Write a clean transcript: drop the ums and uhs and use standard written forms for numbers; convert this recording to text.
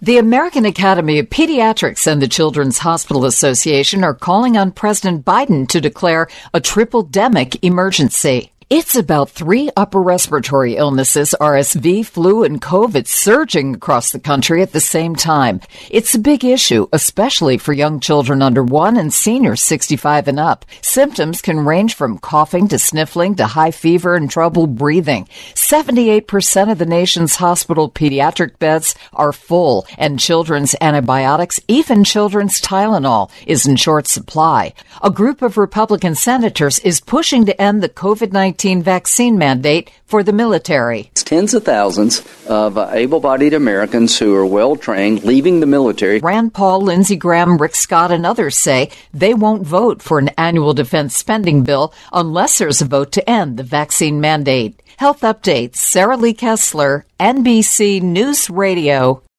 The American Academy of Pediatrics and the Children's Hospital Association are calling on President Biden to declare a triple-demic emergency. It's about 3 upper respiratory illnesses, RSV, flu, and COVID, surging across the country at the same time. It's a big issue, especially for young children under 1 and seniors 65 and up. Symptoms can range from coughing to sniffling to high fever and trouble breathing. 78% of the nation's hospital pediatric beds are full, and children's antibiotics, even children's Tylenol, is in short supply. A group of Republican senators is pushing to end the COVID-19 vaccine mandate for the military. It's tens of thousands of able-bodied Americans who are well-trained leaving the military. Rand Paul, Lindsey Graham, Rick Scott, and others say they won't vote for an annual defense spending bill unless there's a vote to end the vaccine mandate. Health updates, Sarah Lee Kessler, NBC News Radio.